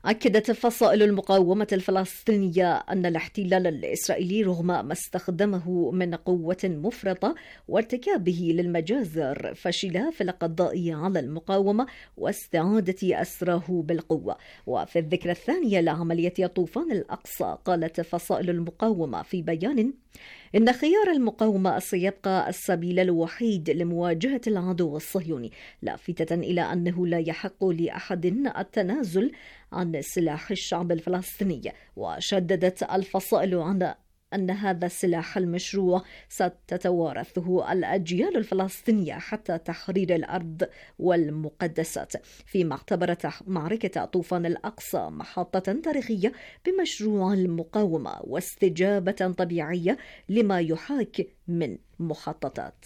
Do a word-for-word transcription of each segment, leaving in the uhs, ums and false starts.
أكدت فصائل المقاومة الفلسطينية أن الاحتلال الإسرائيلي رغم ما استخدمه من قوة مفرطة وارتكابه للمجازر فشل في القضاء على المقاومة واستعادة أسراه بالقوة. وفي الذكرى الثانية لعملية طوفان الأقصى قالت فصائل المقاومة في بيان إن خيار المقاومة سيبقى السبيل الوحيد لمواجهة العدو الصهيوني، لافتة إلى أنه لا يحق لأحد التنازل عن سلاح الشعب الفلسطيني. وشددت الفصائل عن أن هذا السلاح المشروع ستتوارثه الأجيال الفلسطينية حتى تحرير الأرض والمقدسات، فيما اعتبرت معركة طوفان الأقصى محطة تاريخية بمشروع المقاومة واستجابة طبيعية لما يحاك من مخططات.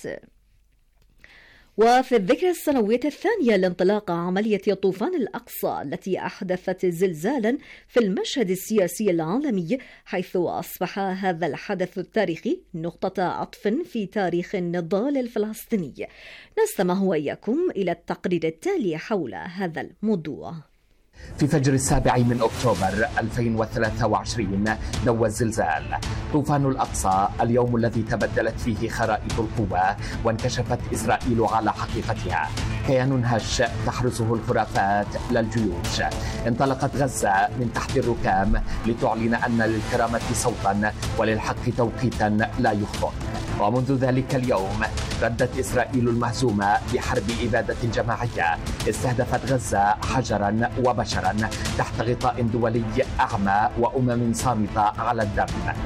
وفي الذكرى السنوية الثانية لانطلاق عملية طوفان الأقصى التي أحدثت زلزالا في المشهد السياسي العالمي، حيث أصبح هذا الحدث التاريخي نقطة عطف في تاريخ النضال الفلسطيني. نستمع وإياكم إلى التقرير التالي حول هذا الموضوع. في فجر السابع من أكتوبر ألفين وثلاثة وعشرين دوى الزلزال طوفان الأقصى، اليوم الذي تبدلت فيه خرائط القوة وانكشفت إسرائيل على حقيقتها. كيان هش تحرسه الخرافات للجيوش. انطلقت غزة من تحت الركام لتعلن أن للكرامة صوتا وللحق توقيتا لا يخطئ. ومنذ ذلك اليوم ردت إسرائيل المهزومة بحرب إبادة جماعية استهدفت غزة حجرا وبشرا تحت غطاء دولي أعمى وأمم صامتة على الدم.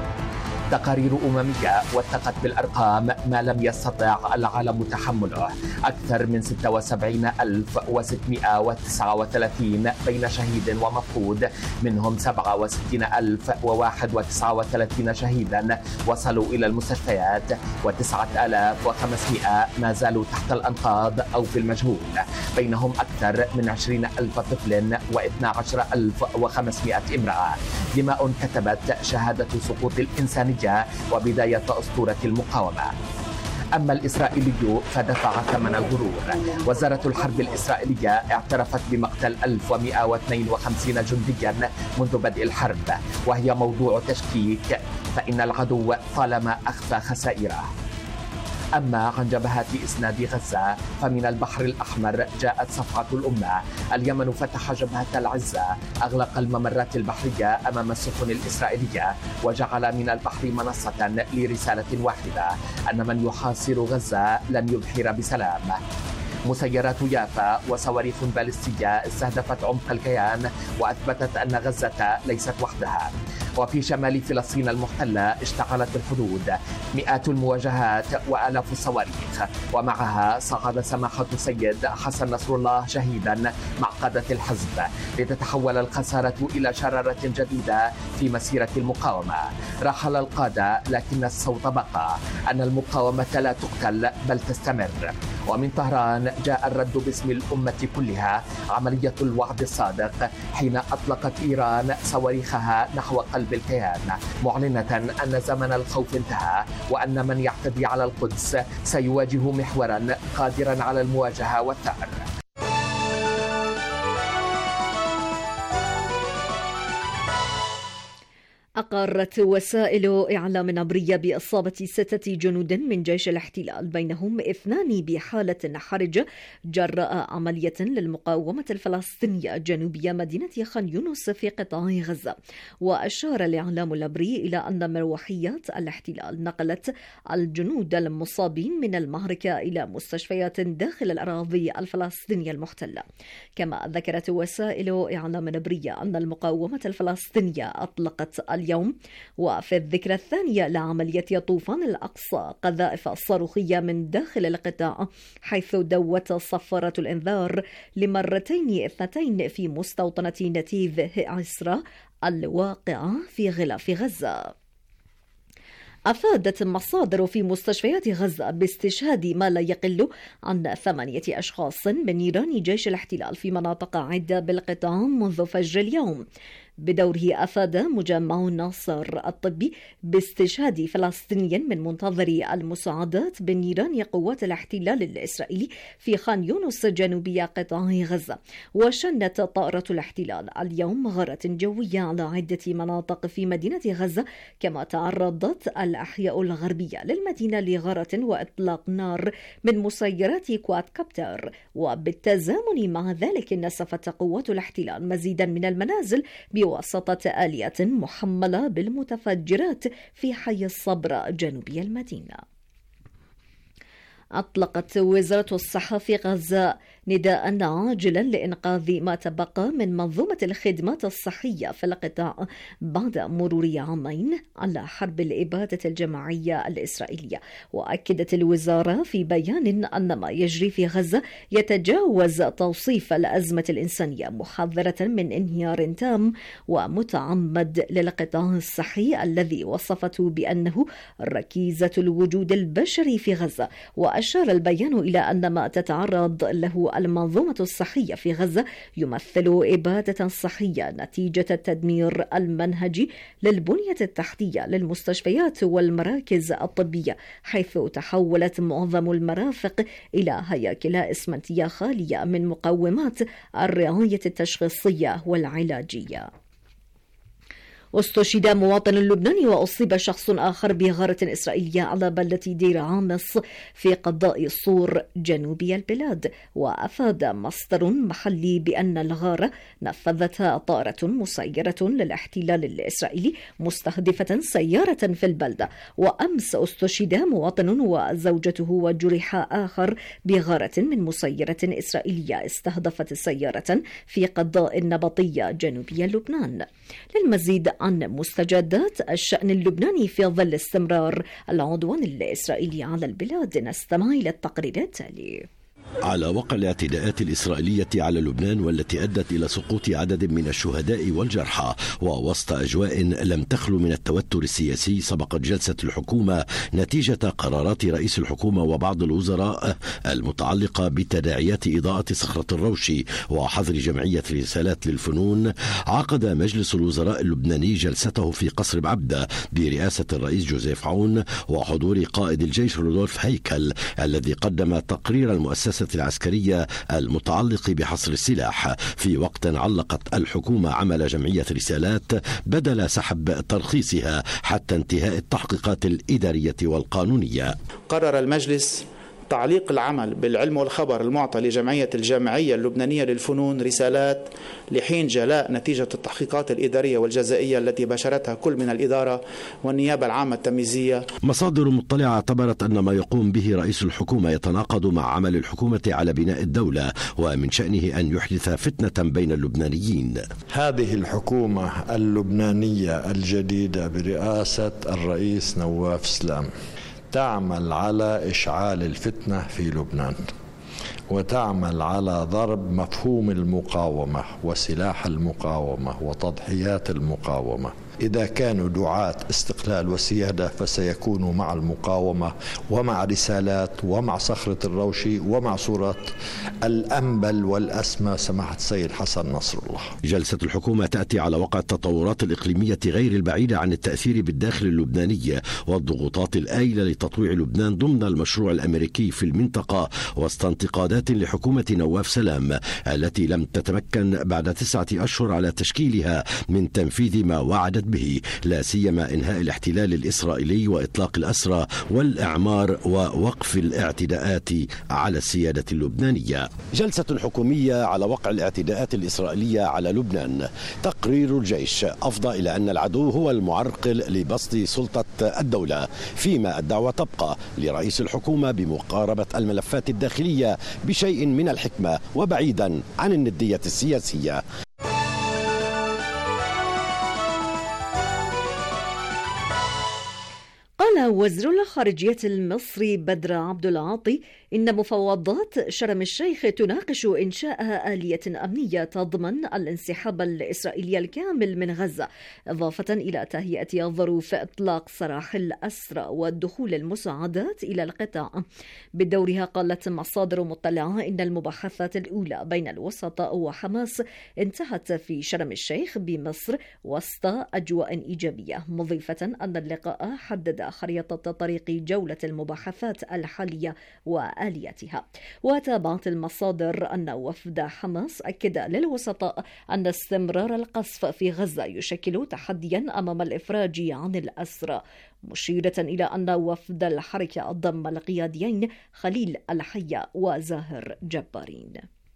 تقارير أممية وثقت بالأرقام ما لم يستطع العالم تحمله. أكثر من ستة وسبعين ألف وستمائة وتسعة وثلاثين بين شهيد ومفقود، منهم سبعة وستين ألف وواحد وتسعة وثلاثين شهيدا وصلوا إلى المستشفيات، وتسعة آلاف وخمسمائة ما زالوا تحت الأنقاض أو في المجهول، بينهم أكثر من عشرين ألف طفل واثني عشر ألف وخمسمائة امرأة. دماء كتبت شهادة سقوط الإنسانية وبداية أسطورة المقاومة. أما الإسرائيلي فدفع ثمن الغرور. وزارة الحرب الإسرائيلية اعترفت بمقتل ألف ومائة واثنين وخمسين جنديا منذ بدء الحرب، وهي موضوع تشكيك، فإن العدو طالما أخفى خسائره. أما عن جبهات إسناد غزة فمن البحر الأحمر جاءت صفعة الأمة. اليمن فتح جبهة العزة، أغلق الممرات البحرية أمام السفن الإسرائيلية، وجعل من البحر منصة لرسالة واحدة أن من يحاصر غزة لن يبحر بسلام. مسيرات يافا وصواريخ باليستية استهدفت عمق الكيان وأثبتت أن غزة ليست وحدها. وفي شمال فلسطين المحتلة اشتعلت الحدود، مئات المواجهات وآلاف الصواريخ، ومعها صعد سماحة السيد حسن نصر الله شهيدا مع قادة الحزب، لتتحول الخسارة إلى شرارة جديدة في مسيرة المقاومة. رحل القادة لكن الصوت بقى، أن المقاومة لا تقتل بل تستمر. ومن طهران جاء الرد باسم الأمة كلها، عملية الوعد الصادق، حين أطلقت إيران صواريخها نحو قلب الكيان، معلنة أن زمن الخوف انتهى، وأن من يعتدي على القدس سيواجه محورا قادرا على المواجهة والثأر. أقرت وسائل إعلام عبرية بإصابة ستة جنود من جيش الاحتلال، بينهم اثنان بحالة حرجة جراء عملية للمقاومة الفلسطينية جنوبية مدينة خان يونس في قطاع غزة. وأشار الإعلام العبري إلى أن مروحيات الاحتلال نقلت الجنود المصابين من المعركة إلى مستشفيات داخل الأراضي الفلسطينية المحتلة. كما ذكرت وسائل إعلام عبرية أن المقاومة الفلسطينية أطلقت اليوم وفي الذكرى الثانية لعملية طوفان الأقصى قذائف صاروخية من داخل القطاع، حيث دوت صفارة الإنذار لمرتين اثنتين في مستوطنة نتيذ عسرة الواقعة في غلاف غزة. أفادت مصادر في مستشفيات غزة باستشهاد ما لا يقل عن ثمانية أشخاص من نيران جيش الاحتلال في مناطق عدة بالقطاع منذ فجر اليوم. بدوره أفاد مجمع الناصر الطبي باستشهاد فلسطيني من منتظري المساعدات بنيران قوات الاحتلال الإسرائيلي في خان يونس جنوبي قطاع غزة. وشنت طائرة الاحتلال اليوم غارة جوية على عدة مناطق في مدينة غزة، كما تعرضت الأحياء الغربية للمدينة لغارة وإطلاق نار من مسيرات كوادكوبتر. وبالتزامن مع ذلك نسفت قوات الاحتلال مزيدا من المنازل بواسطة آلية محملة بالمتفجرات في حي الصبر جنوبي المدينة. أطلقت وزارة الصحة في غزة نداء عاجلا لإنقاذ ما تبقى من منظومة الخدمات الصحية في القطاع بعد مرور عامين على حرب الإبادة الجماعية الإسرائيلية. وأكدت الوزارة في بيان أن ما يجري في غزة يتجاوز توصيف الأزمة الإنسانية، محذرة من انهيار تام ومتعمد للقطاع الصحي الذي وصفته بأنه ركيزة الوجود البشري في غزة. وأشار البيان إلى أن ما تتعرض له المنظومة الصحية في غزة يمثل إبادة صحية نتيجة التدمير المنهجي للبنية التحتية للمستشفيات والمراكز الطبية، حيث تحولت معظم المرافق إلى هياكل إسمنتية خالية من مقومات الرعاية التشخيصية والعلاجية. استشهد مواطن لبناني وأصيب شخص آخر بغارة إسرائيلية على بلدة دير عامص في قضاء الصور جنوبي البلاد. وأفاد مصدر محلي بأن الغارة نفذتها طائرة مسيرة للاحتلال الإسرائيلي مستهدفة سيارة في البلدة. وأمس استشهد مواطن وزوجته وجرح آخر بغارة من مسيرة إسرائيلية استهدفت سيارة في قضاء النبطية جنوبي لبنان. للمزيد عن مستجدات الشأن اللبناني في ظل استمرار العدوان الإسرائيلي على البلاد نستمع إلى التقرير التالي. على وقع الاعتداءات الإسرائيلية على لبنان والتي أدت إلى سقوط عدد من الشهداء والجرحى، ووسط أجواء لم تخلو من التوتر السياسي، سبقت جلسة الحكومة نتيجة قرارات رئيس الحكومة وبعض الوزراء المتعلقة بتداعيات إضاءة صخرة الروشي وحظر جمعية رسالات للفنون. عقد مجلس الوزراء اللبناني جلسته في قصر بعبدة برئاسة الرئيس جوزيف عون وحضور قائد الجيش رودولف هيكل، الذي قدم تقرير المؤسسة العسكرية المتعلق بحصر السلاح، في وقت علقت الحكومة عمل جمعية رسالات بدل سحب ترخيصها حتى انتهاء التحقيقات الإدارية والقانونية. قرر المجلس تعليق العمل بالعلم والخبر المعطى لجمعية الجامعية اللبنانية للفنون رسالات لحين جلاء نتيجة التحقيقات الإدارية والجزائية التي باشرتها كل من الإدارة والنيابة العامة التمييزية. مصادر مطلعة اعتبرت أن ما يقوم به رئيس الحكومة يتناقض مع عمل الحكومة على بناء الدولة، ومن شأنه أن يحدث فتنة بين اللبنانيين. هذه الحكومة اللبنانية الجديدة برئاسة الرئيس نواف سلام تعمل على إشعال الفتنة في لبنان، وتعمل على ضرب مفهوم المقاومة وسلاح المقاومة وتضحيات المقاومة. إذا كانوا دعاة استقلال وسيادة فسيكونوا مع المقاومة ومع رسالات ومع صخرة الروشي ومع صورة الأنبل والأسمى سماحة السيد حسن نصر الله. جلسة الحكومة تأتي على وقع التطورات الإقليمية غير البعيدة عن التأثير بالداخل اللبناني والضغوطات الآيلة لتطويع لبنان ضمن المشروع الأمريكي في المنطقة، وسط انتقادات لحكومة نواف سلام التي لم تتمكن بعد تسعة أشهر على تشكيلها من تنفيذ ما وعدت به، لا سيما إنهاء الاحتلال الإسرائيلي وإطلاق الأسرى والإعمار ووقف الاعتداءات على السيادة اللبنانية. جلسة حكومية على وقع الاعتداءات الإسرائيلية على لبنان. تقرير الجيش أفضى إلى أن العدو هو المعرقل لبسط سلطة الدولة، فيما الدعوة تبقى لرئيس الحكومة بمقاربة الملفات الداخلية بشيء من الحكمة وبعيدا عن الندية السياسية. قال قال وزير الخارجية المصري بدر عبد العاطي إن مفاوضات شرم الشيخ تناقش إنشاء آلية أمنية تضمن الانسحاب الإسرائيلي الكامل من غزة، إضافة إلى تهيئة ظروف إطلاق سراح الأسرى ودخول المساعدات إلى القطاع. بدورها قالت مصادر مطلعة إن المباحثات الأولى بين الوسطاء وحماس انتهت في شرم الشيخ بمصر وسط أجواء إيجابية، مضيفة أن اللقاء حدد خريطة طريق جولة المباحثات الحالية وآلياتها. وتابعت المصادر أن وفد حماس أكد للوسطاء أن استمرار القصف في غزة يشكل تحديا أمام الإفراج عن الأسرى، مشيرة إلى أن وفد الحركة ضم القياديين خليل الحية وزاهر جبارين.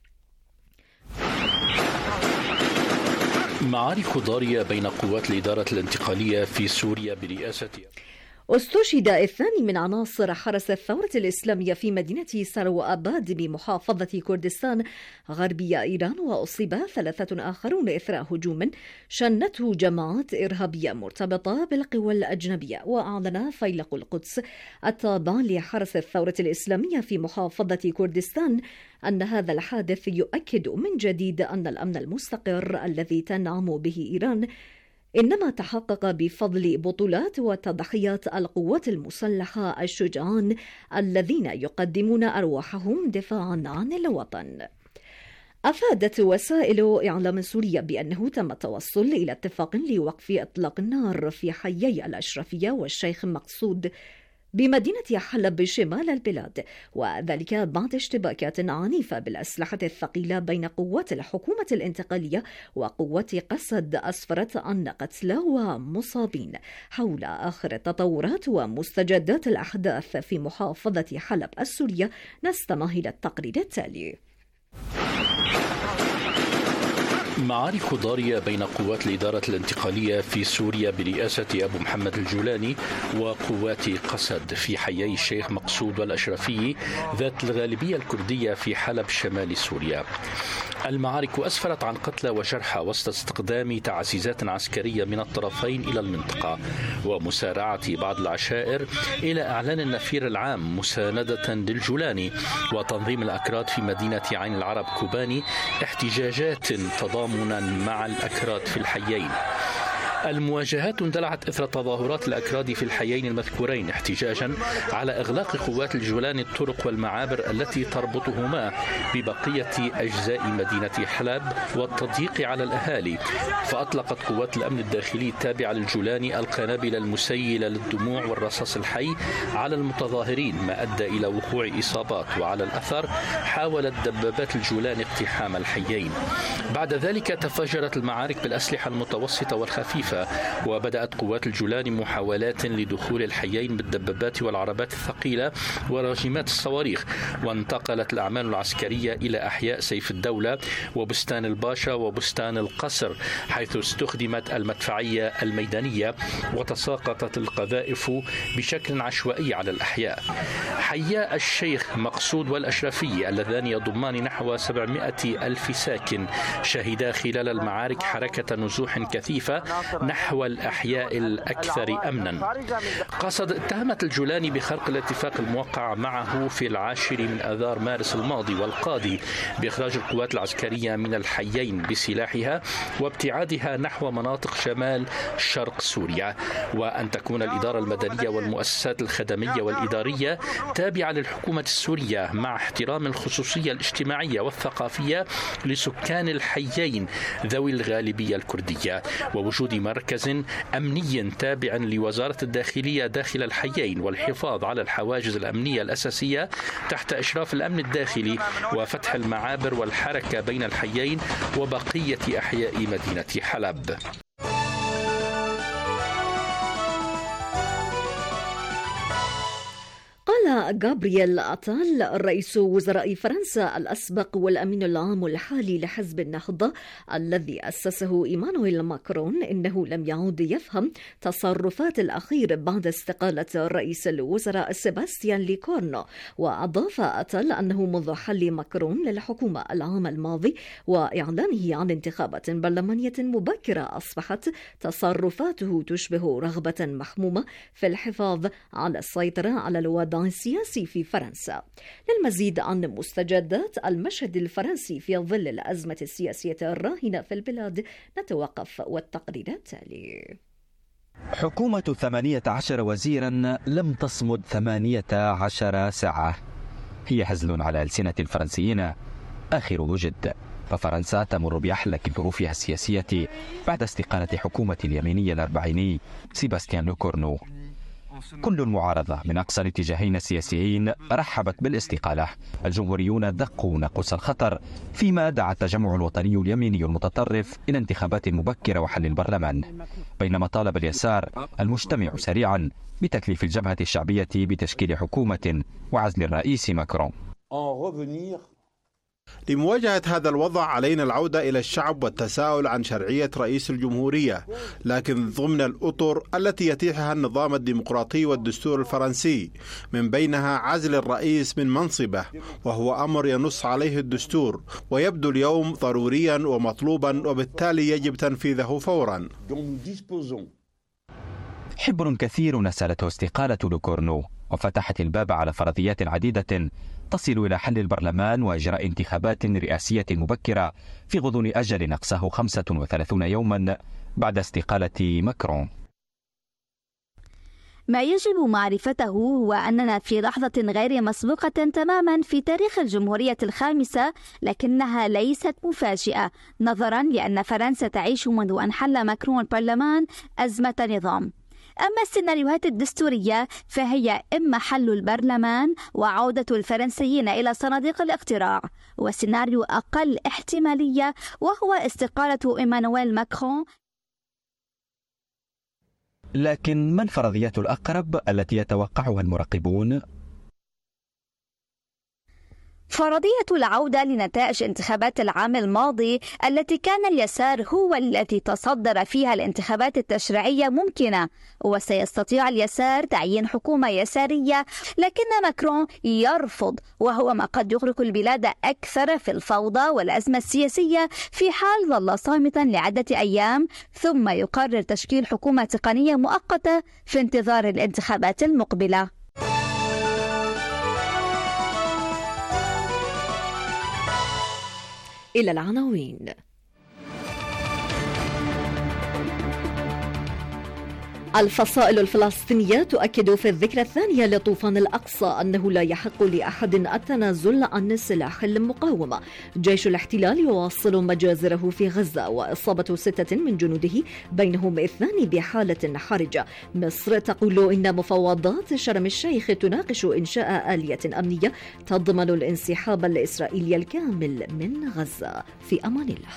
معارك ضارية بين قوات الإدارة الانتقالية في سوريا برئاسة استشهد اثنان من عناصر حرس الثورة الإسلامية في مدينة سرو أباد بمحافظة كردستان غربية إيران، وأصيب ثلاثة آخرون إثر هجوم شنته جماعات إرهابية مرتبطة بالقوى الأجنبية. وأعلن فيلق القدس التابع لحرس الثورة الإسلامية في محافظة كردستان أن هذا الحادث يؤكد من جديد أن الأمن المستقر الذي تنعم به إيران إنما تحقق بفضل بطولات وتضحيات القوات المسلحة الشجعان الذين يقدمون أرواحهم دفاعا عن الوطن. أفادت وسائل إعلام سوريا بأنه تم التوصل إلى اتفاق لوقف إطلاق النار في حيي الأشرفية والشيخ مقصود بمدينة حلب شمال البلاد، وذلك بعد اشتباكات عنيفة بالأسلحة الثقيلة بين قوات الحكومة الانتقالية وقوات قسد أسفرت عن قتلى ومصابين. حول آخر التطورات ومستجدات الأحداث في محافظة حلب السورية نستمع إلى التقرير التالي. معارك ضارية بين قوات الإدارة الانتقالية في سوريا برئاسة أبو محمد الجولاني وقوات قسد في حيي الشيخ مقصود والأشرفي ذات الغالبية الكردية في حلب شمال سوريا. المعارك أسفرت عن قتلى وجرحى وسط استخدام تعزيزات عسكرية من الطرفين إلى المنطقة، ومسارعة بعض العشائر إلى إعلان النفير العام مساندة للجولاني وتنظيم الأكراد في مدينة عين العرب كوباني احتجاجات تضامنا مع الأكراد في الحيين. المواجهات اندلعت إثر تظاهرات الأكراد في الحيين المذكورين احتجاجا على إغلاق قوات الجولان الطرق والمعابر التي تربطهما ببقية أجزاء مدينة حلب والتضييق على الأهالي. فأطلقت قوات الأمن الداخلي التابعة للجولاني القنابل المسيلة للدموع والرصاص الحي على المتظاهرين، ما أدى إلى وقوع إصابات. وعلى الأثر حاولت دبابات الجولان اقتحام الحيين. بعد ذلك تفجرت المعارك بالأسلحة المتوسطة والخفيفة، وبدأت قوات الجولان محاولات لدخول الحيين بالدبابات والعربات الثقيلة وراجمات الصواريخ. وانتقلت الأعمال العسكرية إلى أحياء سيف الدولة وبستان الباشا وبستان القصر، حيث استخدمت المدفعية الميدانية وتساقطت القذائف بشكل عشوائي على الأحياء. حيا الشيخ مقصود والأشرفي اللذان يضمان نحو سبعمائة ألف ساكن شهدا خلال المعارك حركة نزوح كثيفة نحو الأحياء الأكثر أمنا. قصد اتهمت الجولاني بخرق الاتفاق الموقع معه في العاشر من آذار مارس الماضي والقاضي بإخراج القوات العسكرية من الحيين بسلاحها وابتعادها نحو مناطق شمال شرق سوريا، وأن تكون الإدارة المدنية والمؤسسات الخدمية والإدارية تابعة للحكومة السورية مع احترام الخصوصية الاجتماعية والثقافية لسكان الحيين ذوي الغالبية الكردية، ووجود مركز أمني تابع لوزارة الداخلية داخل الحيين والحفاظ على الحواجز الأمنية الأساسية تحت إشراف الأمن الداخلي، وفتح المعابر والحركة بين الحيين وبقية أحياء مدينة حلب. قال غابرييل أتال رئيس وزراء فرنسا الأسبق والأمين العام الحالي لحزب النهضة الذي أسسه إيمانويل ماكرون إنه لم يعد يفهم تصرفات الأخير بعد استقالة رئيس الوزراء سيباستيان ليكورنو. وأضاف أتال أنه منذ حل ماكرون للحكومة العام الماضي وإعلانه عن انتخابات برلمانية مبكرة أصبحت تصرفاته تشبه رغبة محمومة في الحفاظ على السيطرة على الوضع السياسي في فرنسا. للمزيد عن مستجدات المشهد الفرنسي في ظل الأزمة السياسية الراهنة في البلاد نتوقف والتقرير التالي. حكومة ثمانية عشر وزيرا لم تصمد ثمانية عشر ساعة، هي هزل على ألسنة الفرنسيين آخر وجد. ففرنسا تمر بأحلك ظروفها السياسية بعد استقالة حكومة اليميني الأربعيني سيباستيان لوكورنو. كل المعارضة من أقصى الاتجاهين السياسيين رحبت بالاستقالة. الجمهوريون دقوا ناقوس الخطر، فيما دعا التجمع الوطني اليميني المتطرف إلى انتخابات مبكرة وحل البرلمان، بينما طالب اليسار المجتمع سريعا بتكليف الجبهة الشعبية بتشكيل حكومة وعزل الرئيس ماكرون. لمواجهة هذا الوضع علينا العودة إلى الشعب والتساؤل عن شرعية رئيس الجمهورية، لكن ضمن الأطر التي يتيحها النظام الديمقراطي والدستور الفرنسي، من بينها عزل الرئيس من منصبه، وهو أمر ينص عليه الدستور ويبدو اليوم ضروريا ومطلوبا، وبالتالي يجب تنفيذه فورا. حبر كثير نسالته استقالة لوكورنو وفتحت الباب على فرضيات عديدة تصل إلى حل البرلمان وإجراء انتخابات رئاسية مبكرة في غضون أجل أقصاه خمسة وثلاثين يوما بعد استقالة ماكرون. ما يجب معرفته هو أننا في لحظة غير مسبوقة تماما في تاريخ الجمهورية الخامسة، لكنها ليست مفاجئة نظرا لأن فرنسا تعيش منذ أن حل ماكرون البرلمان أزمة نظام. أما السيناريوهات الدستورية فهي إما حل البرلمان وعودة الفرنسيين إلى صناديق الاقتراع، وسيناريو أقل احتمالية وهو استقالة إيمانويل ماكرون. لكن ما الفرضيات الأقرب التي يتوقعها المراقبون؟ فرضية العودة لنتائج انتخابات العام الماضي التي كان اليسار هو الذي تصدر فيها الانتخابات التشريعية ممكنة، وسيستطيع اليسار تعيين حكومة يسارية، لكن ماكرون يرفض، وهو ما قد يغرق البلاد أكثر في الفوضى والأزمة السياسية في حال ظل صامتا لعدة أيام ثم يقرر تشكيل حكومة تقنية مؤقتة في انتظار الانتخابات المقبلة. إلى العناوين. الفصائل الفلسطينية تؤكد في الذكرى الثانية لطوفان الأقصى أنه لا يحق لأحد التنازل عن سلاح المقاومة. جيش الاحتلال يواصل مجازره في غزة وإصابة ستة من جنوده بينهم اثنان بحالة حرجة. مصر تقول إن مفاوضات شرم الشيخ تناقش إنشاء آلية أمنية تضمن الانسحاب الإسرائيلي الكامل من غزة. في أمان الله.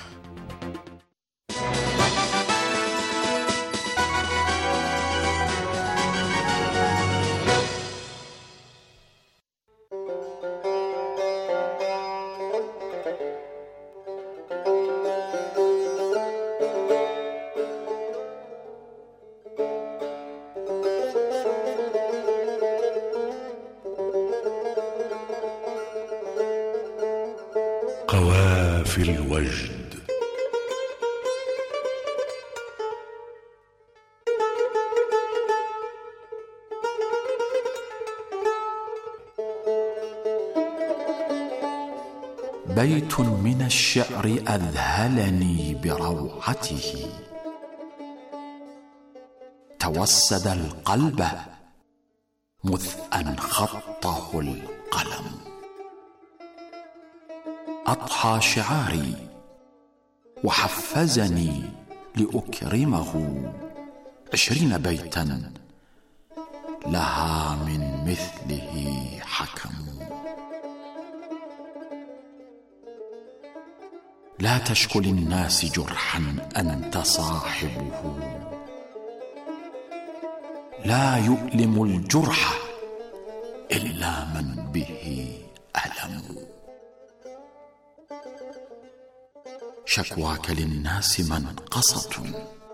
قوافل الوجد. بيت من الشعر أذهلني بروعته، توسد القلب مذ أن خطه القلم. أضحى شعاري وحفزني لأكرمه، عشرين بيتا لها من مثله حكم. لا تشك للناس جرحا أنت صاحبه، لا يؤلم الجرح إلا من به ألم. شكواك للناس منقصة،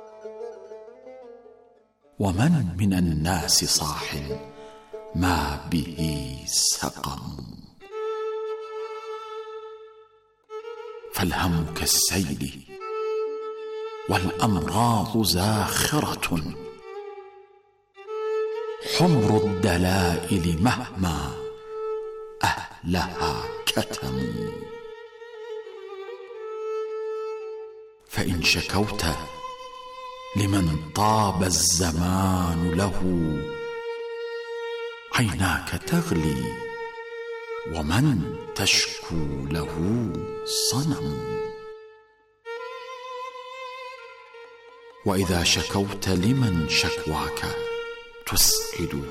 ومن من الناس صاح ما به سقم. فالهم كالسيل والأمراض زاخرة، حمر الدلائل مهما أهلها كتموا. فإن شكوت لمن طاب الزمان له، عيناك تغلي ومن تشكو له صنم. وإذا شكوت لمن شكواك تسعده،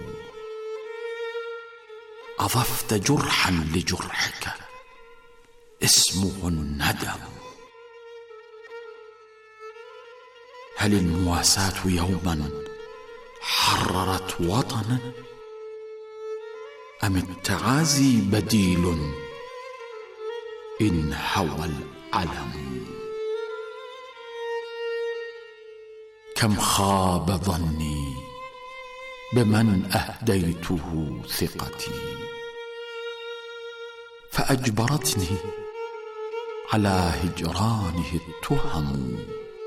أضفت جرحا لجرحك اسمه الندم. هل المواساة يوما حررت وطنا، أم التعازي بديل إن هوى العلم؟ كم خاب ظني بمن أهديته ثقتي، فأجبرتني على هجرانه التهم.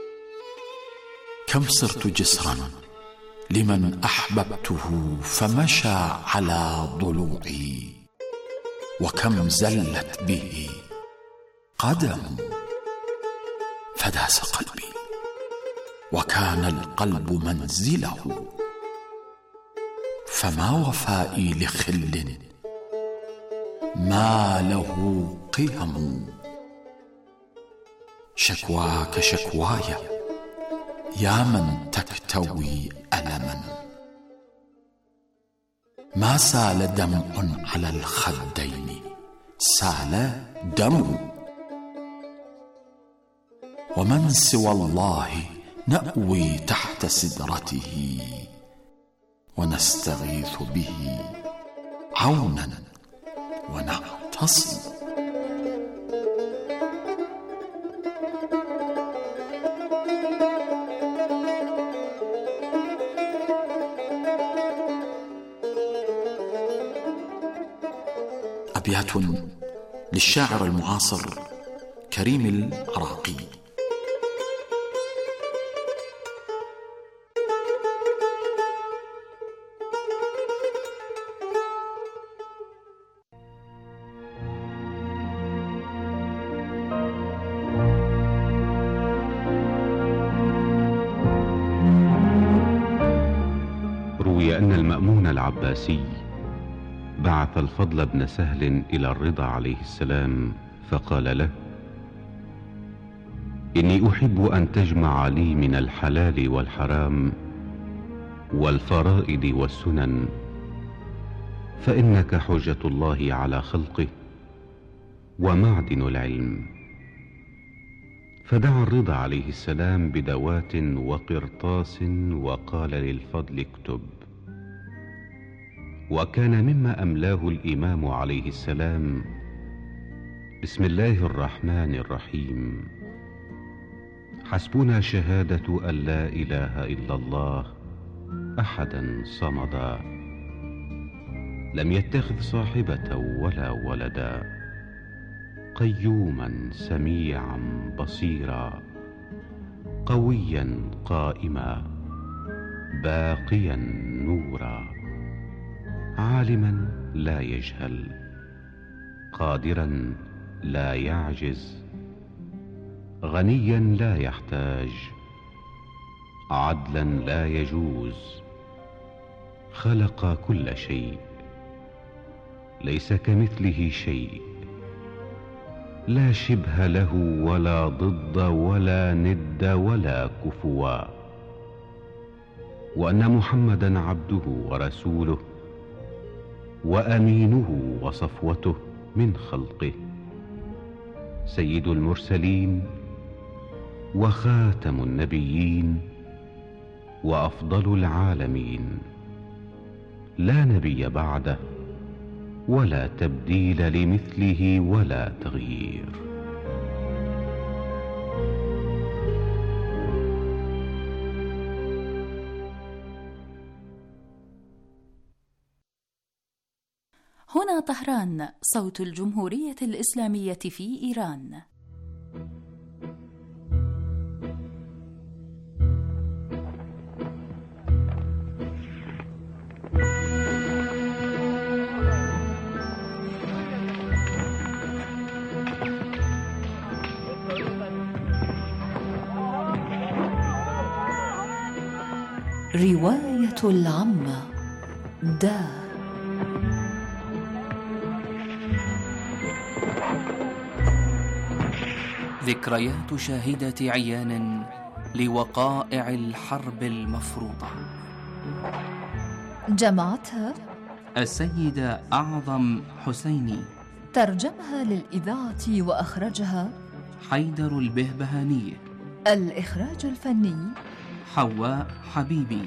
كم صرت جسرا لمن أحببته فمشى على ضلوعي، وكم زلت به قدم فداس قلبي، وكان القلب منزله. فما وفائي لخل ما له قيم. شكواك شكواي يا من تكتوي ألما، ما سال دمع على الخدين، سال دم. ومن سوى الله نأوي تحت سدرته، ونستغيث به عونا ونعتصم. أبيات للشاعر المعاصر كريم العراقي. روي أن المأمون العباسي بعث الفضل بن سهل إلى الرضا عليه السلام فقال له: إني أحب أن تجمع لي من الحلال والحرام والفرائض والسنن، فإنك حجة الله على خلقه ومعدن العلم. فدعا الرضا عليه السلام بدوات وقرطاس وقال للفضل: اكتب. وكان مما أملاه الإمام عليه السلام: بسم الله الرحمن الرحيم، حسبنا شهادة أن لا إله إلا الله أحدا صمدا، لم يتخذ صاحبة ولا ولدا، قيوما سميعا بصيرا، قويا قائما باقيا نورا، عالما لا يجهل، قادرا لا يعجز، غنيا لا يحتاج، عدلا لا يجوز، خلق كل شيء، ليس كمثله شيء، لا شبه له ولا ضد ولا ند ولا كفوا، وأن محمدا عبده ورسوله وأمينه وصفوته من خلقه، سيد المرسلين وخاتم النبيين وأفضل العالمين، لا نبي بعده ولا تبديل لمثله ولا تغيير. هنا طهران، صوت الجمهورية الإسلامية في إيران. رواية العمة دا. ذكريات شاهدة عيان لوقائع الحرب المفروضة، جمعتها السيدة أعظم حسيني، ترجمها للإذاعة وأخرجها حيدر البهبهاني، الإخراج الفني حواء حبيبي.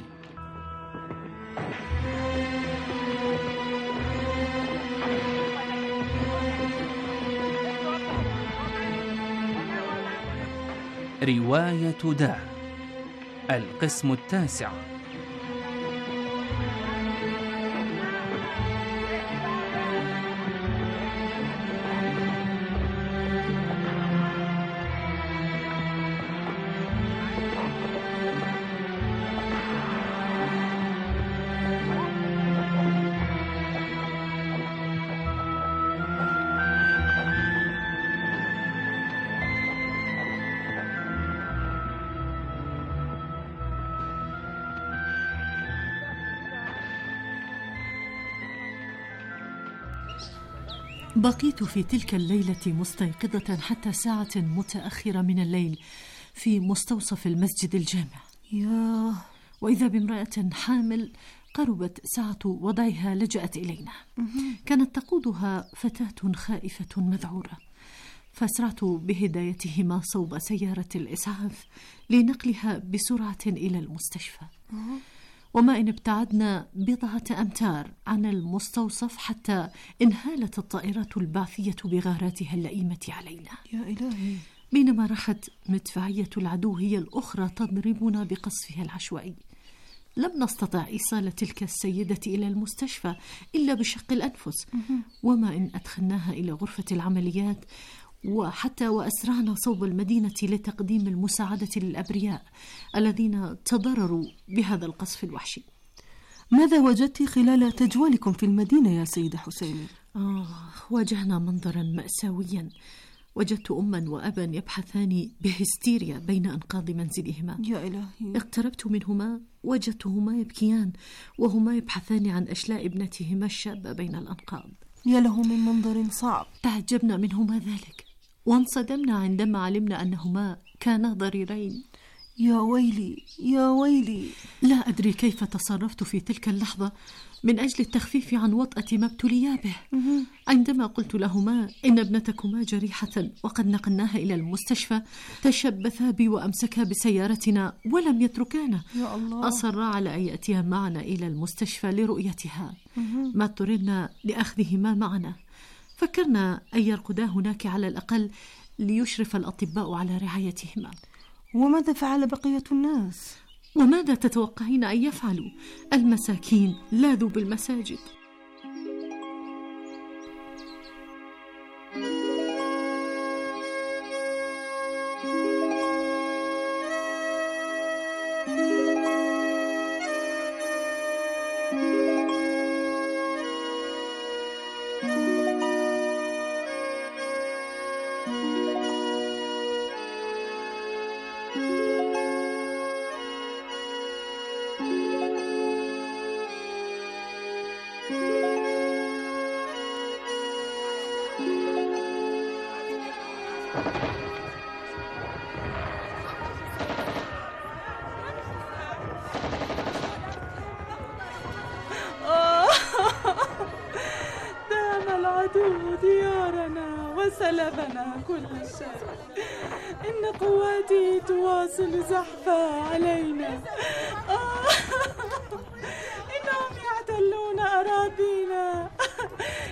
رواية دا، القسم التاسع. بقيت في تلك الليلة مستيقظة حتى ساعة متأخرة من الليل في مستوصف المسجد الجامع. ياه، وإذا بامرأة حامل قربت ساعة وضعها لجأت إلينا. كانت تقودها فتاة خائفة مذعورة، فأسرعت بهدايتهما صوب سيارة الإسعاف لنقلها بسرعة إلى المستشفى. وما إن ابتعدنا بضعة أمتار عن المستوصف حتى انهالت الطائرات البعثية بغاراتها اللئيمة علينا. يا إلهي! بينما راحت مدفعية العدو هي الأخرى تضربنا بقصفها العشوائي. لم نستطع إيصال تلك السيدة إلى المستشفى إلا بشق الأنفس. وما إن أدخلناها إلى غرفة العمليات وحتى وأسرعنا صوب المدينة لتقديم المساعدة للأبرياء الذين تضرروا بهذا القصف الوحشي. ماذا وجدت خلال تجولكم في المدينة يا سيدة حسين؟ آه، واجهنا منظرا مأساويا. وجدت أما وأبا يبحثان بهستيريا بين أنقاض منزلهما. يا إلهي! اقتربت منهما وجدتهما يبكيان وهما يبحثان عن أشلاء ابنتهما الشابة بين الأنقاض. يا له من منظر صعب. تعجبنا منهما ذلك وانصدمنا عندما علمنا أنهما كانا ضريرين. يا ويلي يا ويلي! لا أدري كيف تصرفت في تلك اللحظة من أجل التخفيف عن وطأة ما ابتليا به. عندما قلت لهما إن ابنتكما جريحة وقد نقلناها إلى المستشفى، تشبثا بي وأمسكا بسيارتنا ولم يتركانا. يا الله! أصرا على أن يأتيا معنا إلى المستشفى لرؤيتها. ما اضطررنا لأخذهما معنا. فكرنا أن يرقدا هناك على الأقل ليشرف الأطباء على رعايتهما. وماذا فعل بقية الناس؟ وماذا تتوقعين أن يفعلوا؟ المساكين لاذوا بالمساجد. ديارنا وسلبنا كل شيء. إن قواتي تواصل زحفها علينا. آه. إنهم يعتلون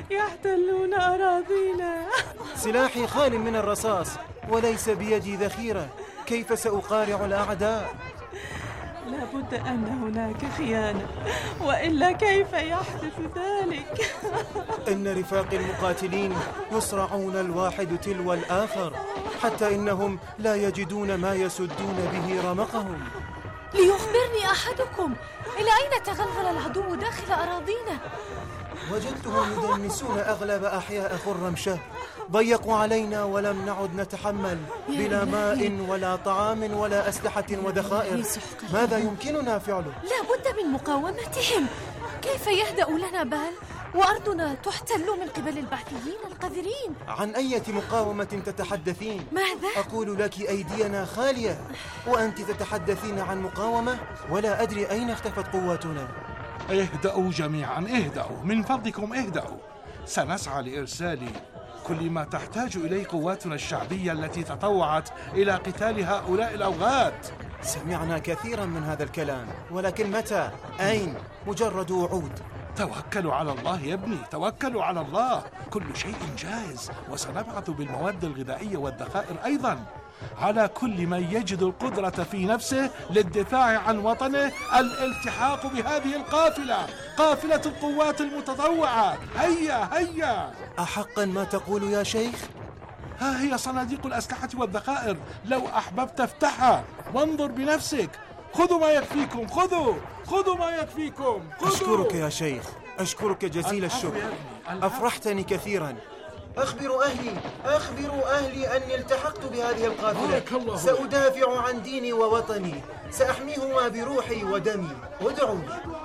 يحتلون أراضينا. سلاحي خال من الرصاص وليس بيدي ذخيرة، كيف سأقارع الأعداء؟ لابد أن هناك خيانة، وإلا كيف يحدث ذلك؟ إن رفاقي المقاتلين يصرعون الواحد تلو الآخر، حتى إنهم لا يجدون ما يسدون به رمقهم. ليخبرني أحدكم، إلى أين تغلغل العدو داخل أراضينا؟ وجدتهم يدنسون أغلب أحياء خرمشاه، ضيقوا علينا ولم نعد نتحمل، بلا ماء ولا طعام ولا أسلحة وذخائر. ماذا يمكننا فعله؟ لا بد من مقاومتهم. كيف يهدأ لنا بال وأرضنا تحتل من قبل البعثيين القذرين؟ عن أية مقاومة تتحدثين؟ ماذا؟ أقول لك أيدينا خالية، وأنت تتحدثين عن مقاومة، ولا أدري أين اختفت قواتنا. اهدأوا جميعا، اهدأوا من فضلكم، اهدأوا. سنسعى لإرسال كل ما تحتاج إليه قواتنا الشعبية التي تطوعت إلى قتال هؤلاء الأوغاد. سمعنا كثيرا من هذا الكلام، ولكن متى؟ أين؟ مجرد وعود. توكلوا على الله يا ابني، توكلوا على الله، كل شيء جاهز، وسنبعث بالمواد الغذائية والذخائر أيضا على كل من يجد القدرة في نفسه للدفاع عن وطنه الالتحاق بهذه القافلة، قافلة القوات المتطوعة. هيا هيا. أحقا ما تقول يا شيخ؟ ها هي صناديق الأسلحة والذخائر، لو أحببت افتحها وانظر بنفسك. خذوا ما يكفيكم، خذوا خذوا ما يكفيكم، خذوا. أشكرك يا شيخ، أشكرك جزيل الشكر، أفرحتني كثيرا. أخبروا أهلي أخبروا أهلي أني التحقت بهذه القافلة، سأدافع عن ديني ووطني، سأحميهما بروحي ودمي، ودعوني.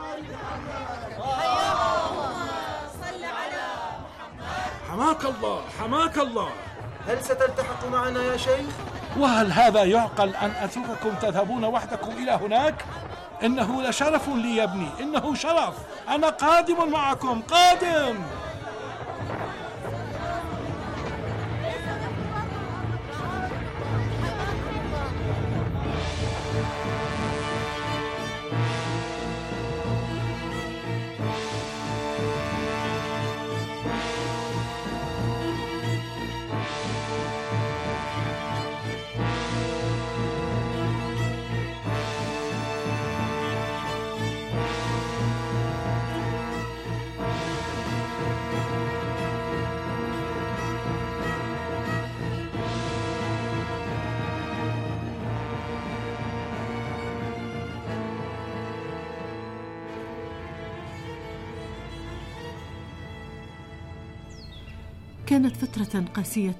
حماك الله، حماك الله. هل ستلتحق معنا يا شيخ؟ وهل هذا يعقل أن أترككم تذهبون وحدكم إلى هناك؟ إنه لشرف لي يا ابني، إنه شرف. أنا قادم معكم، قادم. كانت فترة قاسية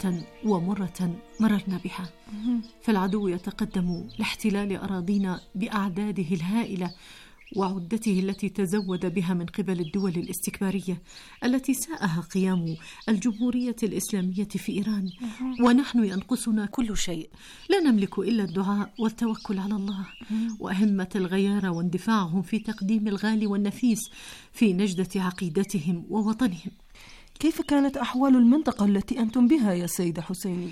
ومرة مررنا بها، فالعدو يتقدم لاحتلال أراضينا بأعداده الهائلة وعدته التي تزود بها من قبل الدول الاستكبارية التي ساءها قيام الجمهورية الإسلامية في إيران، ونحن ينقصنا كل شيء، لا نملك إلا الدعاء والتوكل على الله وأهمة الغيارة واندفاعهم في تقديم الغالي والنفيس في نجدة عقيدتهم ووطنهم. كيف كانت أحوال المنطقة التي أنتم بها يا سيدة حسيني؟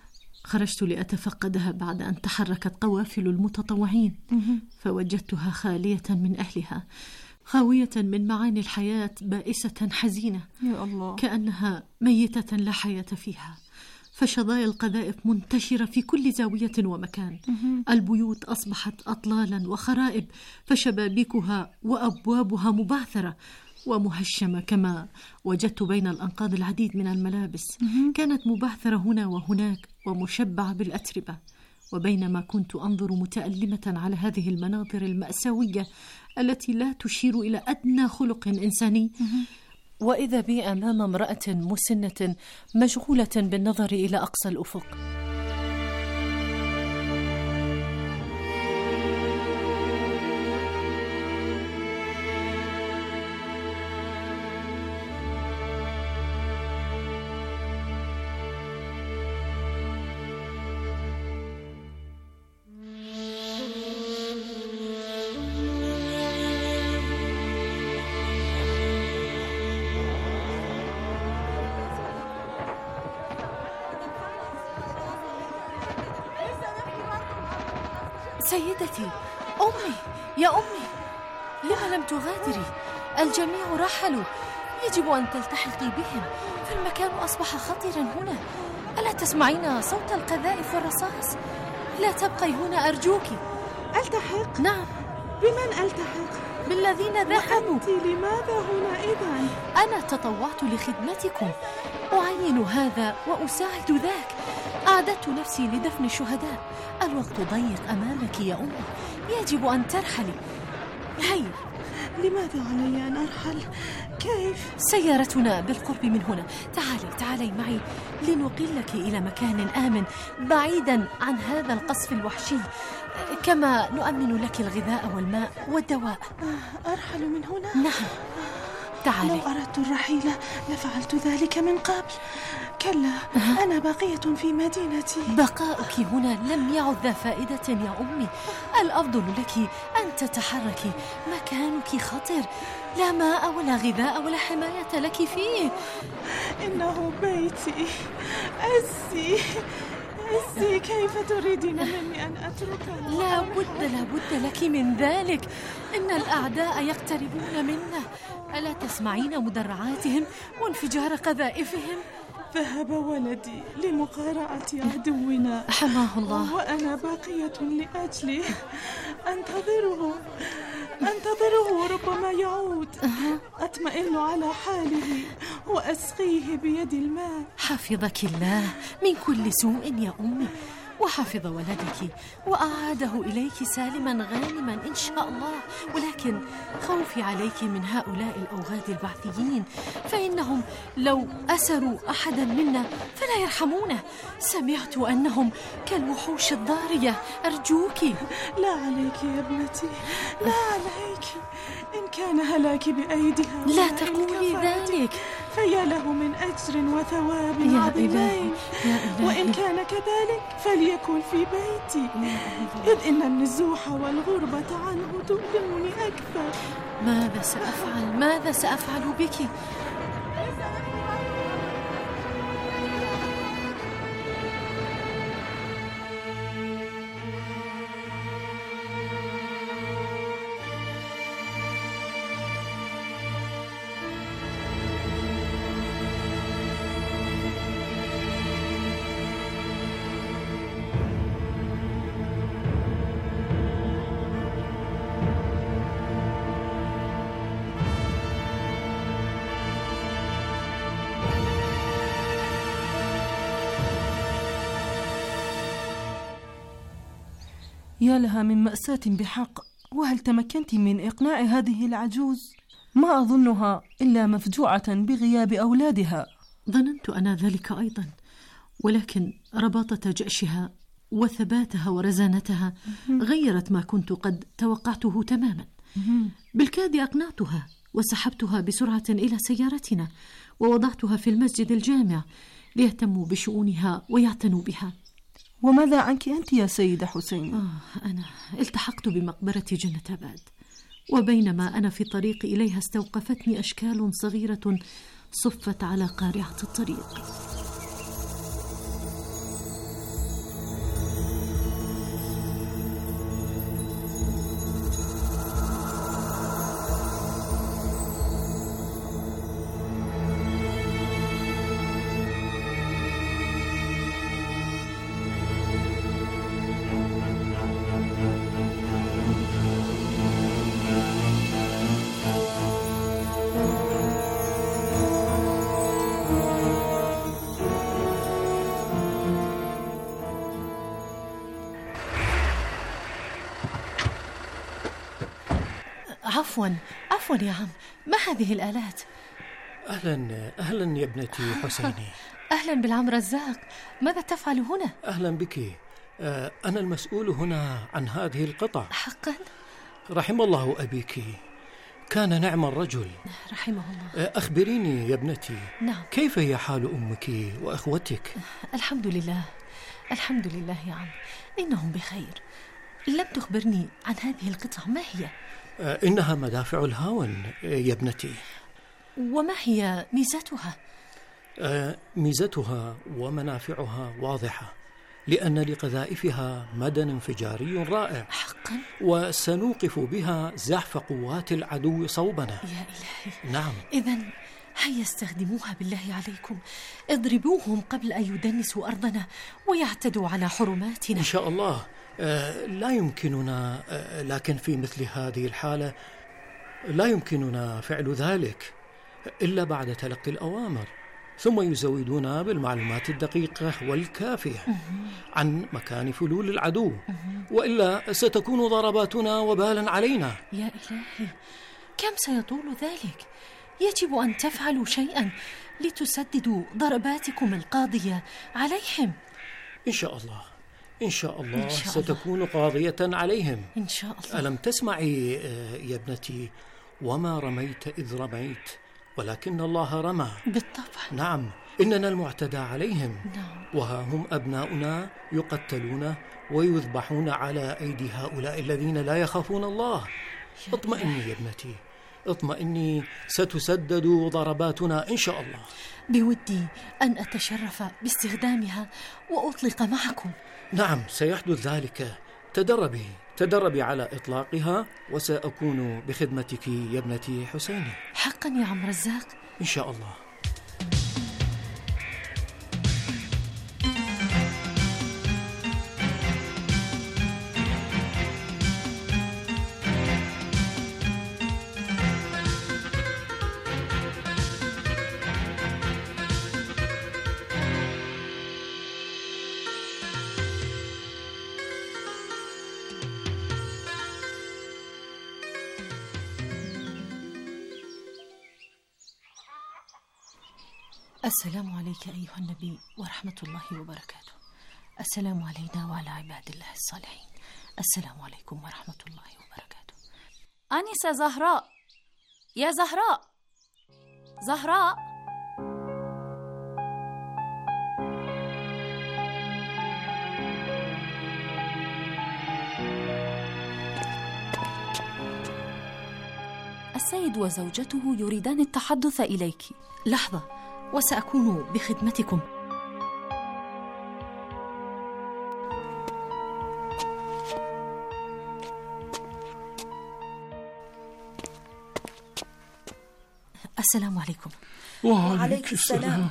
خرجت لأتفقدها بعد أن تحركت قوافل المتطوعين، فوجدتها خالية من أهلها، خاوية من معاني الحياة، بائسة حزينة يا الله، كأنها ميتة لا حياة فيها. فشظايا القذائف منتشرة في كل زاوية ومكان، البيوت أصبحت أطلالا وخرائب، فشبابيكها وأبوابها مبعثرة ومهشمة، كما وجدت بين الأنقاض العديد من الملابس كانت مبعثرة هنا وهناك ومشبعة بالأتربة. وبينما كنت أنظر متألمة على هذه المناظر المأساوية التي لا تشير إلى أدنى خلق إنساني، وإذا بي أمام امرأة مسنة مشغولة بالنظر إلى أقصى الأفق. سيدتي، أمي، يا أمي، لما لم تغادري؟ الجميع رحلوا، يجب أن تلتحقي بهم، فالمكان أصبح خطرا هنا. ألا تسمعين صوت القذائف والرصاص؟ لا تبقي هنا أرجوك. ألتحق؟ نعم. بمن ألتحق؟ بالذين ذهبوا. وأنت لماذا هنا إذن؟ أنا تطوعت لخدمتكم، أعين هذا وأساعد ذاك. أعددت نفسي لدفن الشهداء. الوقت ضيق أمامك يا أمي، يجب أن ترحلي. هيا. لماذا علي أن أرحل؟ كيف؟ سيارتنا بالقرب من هنا. تعالي تعالي معي لنقلك إلى مكان آمن بعيدا عن هذا القصف الوحشي، كما نؤمن لك الغذاء والماء والدواء. أرحل من هنا؟ نعم تعالي. لو أردت الرحيل لفعلت ذلك من قبل. كلا، أنا باقية في مدينتي. بقاؤك هنا لم يعد ذا فائدة يا أمي. الأفضل لك أن تتحركي، مكانك خطر، لا ماء ولا غذاء ولا حماية لك فيه. إنه بيتي. أسي أسي، كيف تريدين مني أن أتركه؟ لا بد لا بد لك من ذلك. إن الأعداء يقتربون منا. ألا تسمعين مدرعاتهم وانفجار قذائفهم؟ ذهب ولدي لمقارعة عدونا حماه الله، وأنا باقية لأجله. أنتظره أنتظره ربما يعود. أطمئن على حاله وأسقيه بيد الماء. حفظك الله من كل سوء يا أمي، وحفظ ولدك وأعاده إليك سالما غانما إن شاء الله. ولكن خوفي عليك من هؤلاء الأوغاد البعثيين، فإنهم لو أسروا أحدا منا فلا يرحمونه. سمعت أنهم كالوحوش الضارية. أرجوك. لا عليك يا ابنتي، لا عليك. إن كان هلاك بأيديها لا تقولي ذلك، فيا له من أجر وثواب عظيمين. وإن كان كذلك فليكن في بيتي، إذ إن النزوح والغربة عنه تؤلمني أكثر. ماذا سأفعل؟ ماذا سأفعل بك؟ يا لها من مأساة بحق. وهل تمكنت من إقناع هذه العجوز؟ ما أظنها إلا مفجوعة بغياب أولادها. ظننت أنا ذلك أيضا، ولكن رباطة جأشها وثباتها ورزانتها غيرت ما كنت قد توقعته تماما. بالكاد أقنعتها وسحبتها بسرعة إلى سيارتنا ووضعتها في المسجد الجامع ليهتموا بشؤونها ويعتنوا بها. وماذا عنك أنت يا سيدة حسين؟ آه أنا التحقت بمقبرة جنة أباد، وبينما أنا في الطريق إليها استوقفتني أشكال صغيرة صفت على قارعة الطريق. عفوا عفوا يا عم، ما هذه الآلات؟ أهلا أهلا يا ابنتي حسيني. أهلا بالعم رزاق، ماذا تفعل هنا؟ أهلا بك. أنا المسؤول هنا عن هذه القطع. حقا؟ رحم الله أبيك، كان نعم الرجل. رحمه الله. أخبريني يا ابنتي. نعم. كيف هي حال أمك وأخوتك؟ الحمد لله الحمد لله يا عم، إنهم بخير. لم تخبرني عن هذه القطع، ما هي؟ إنها مدافع الهاون يا ابنتي. وما هي ميزتها؟ ميزتها ومنافعها واضحة، لأن لقذائفها مدى انفجاري رائع. حقا؟ وسنوقف بها زحف قوات العدو صوبنا. يا إلهي. نعم. إذن هيا استخدموها بالله عليكم، اضربوهم قبل أن يدنسوا أرضنا ويعتدوا على حرماتنا. إن شاء الله. آه لا يمكننا آه لكن في مثل هذه الحالة لا يمكننا فعل ذلك إلا بعد تلقي الأوامر، ثم يزودون بالمعلومات الدقيقة والكافية عن مكان فلول العدو، وإلا ستكون ضرباتنا وبالا علينا. يا إلهي، كم سيطول ذلك؟ يجب أن تفعلوا شيئا لتسددوا ضرباتكم القاضية عليهم. إن شاء الله إن شاء الله, إن شاء الله. ستكون قاضية عليهم إن شاء الله. ألم تسمعي يا ابنتي وما رميت إذ رميت ولكن الله رمى؟ بالطبع. نعم، إننا المعتدى عليهم. نعم. وها هم أبناؤنا يقتلون ويذبحون على أيدي هؤلاء الذين لا يخافون الله. اطمئني يا ابنتي، اطمئني، ستسدد ضرباتنا إن شاء الله. بودي أن أتشرف باستخدامها وأطلق معكم. نعم سيحدث ذلك. تدربي تدربي على إطلاقها وسأكون بخدمتك يا ابنتي حسيني. حقا يا عم رزاق. إن شاء الله. السلام عليك أيها النبي ورحمة الله وبركاته. السلام علينا وعلى عباد الله الصالحين. السلام عليكم ورحمة الله وبركاته. أنسة زهراء، يا زهراء، زهراء. السيد وزوجته يريدان التحدث إليك. لحظة وسأكون بخدمتكم. السلام عليكم. وعليك السلام.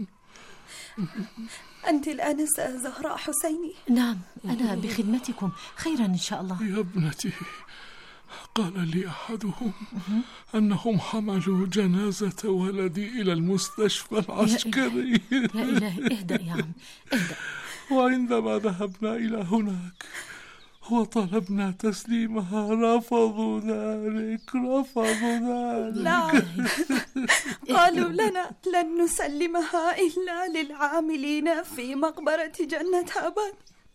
أنت الآنسة زهراء حسيني؟ نعم أنا بخدمتكم. خيرا إن شاء الله. يا ابنتي، قال لي أحدهم أنهم حملوا جنازة ولدي إلى المستشفى العسكري. يا إلهي, يا إلهي اهدأ يا عم اهدأ. وعندما ذهبنا إلى هناك وطلبنا تسليمها رفضوا ذلك رفضوا ذلك. لا قالوا لنا لن نسلمها إلا للعاملين في مقبرة جنة أبد